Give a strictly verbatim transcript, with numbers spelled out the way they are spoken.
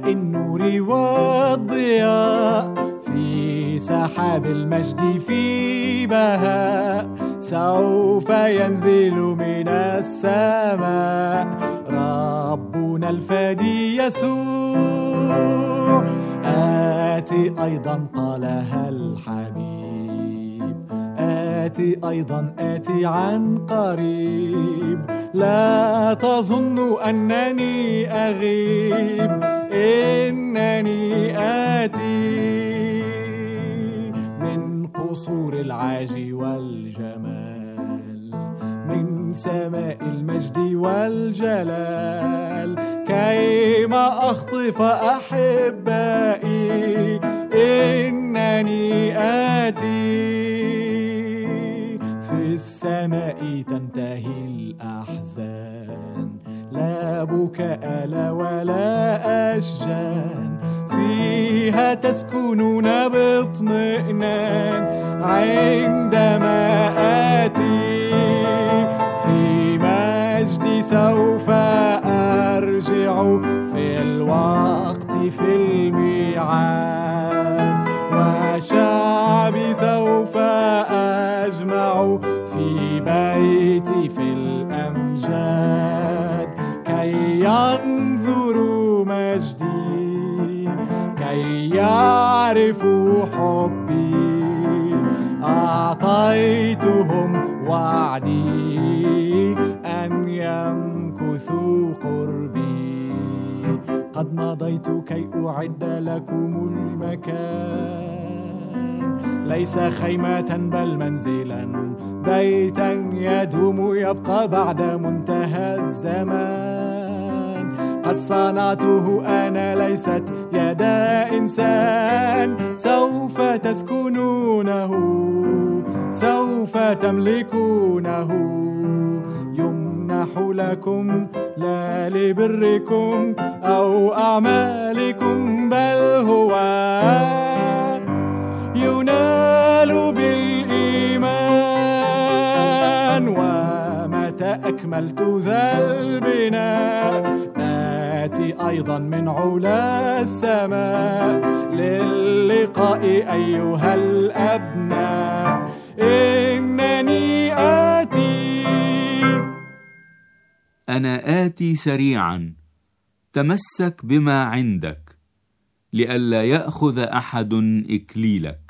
النور والضياء في سحاب المجد في بهاء سوف ينزل من السماء ربنا الفادي يسوع آتي أيضا قالها الحبيب آتي أيضا آتي عن قريب لا تظنوا أنني أغيب إنني آتي من قصور العاج والجمال من سماء المجد والجلال كيما أخطف أحبائي إنني آتي في السماء تنتهي الأحزان لا بكاء لا ولا أشجان فيها تسكنون باطمئنان عندما آتي في مجدي سوف أرجع في الوقت في الميعاد وشعبي سوف أجمع في بيتي في الأمجاد كي ينظروا مجدي كي يعرفوا حبي أعطيتهم وعدي أن يمكثوا قربي قد مضيت كي أعد لكم المكان ليس خيمة بل منزلا بيتا يدوم يبقى بعد منتهى الزمان قد صنعته أنا ليست يد إنسان سوف تسكنونه سوف تملكونه يمنح لكم لا لبركم أو أعمالكم بل هو ينال بالإيمان ومتى أكملت ذا البناء آتي أيضا من علا السماء للقاء أيها الأبناء إنني آتي أنا آتي سريعا تمسك بما عندك لئلا يأخذ أحد إكليلك.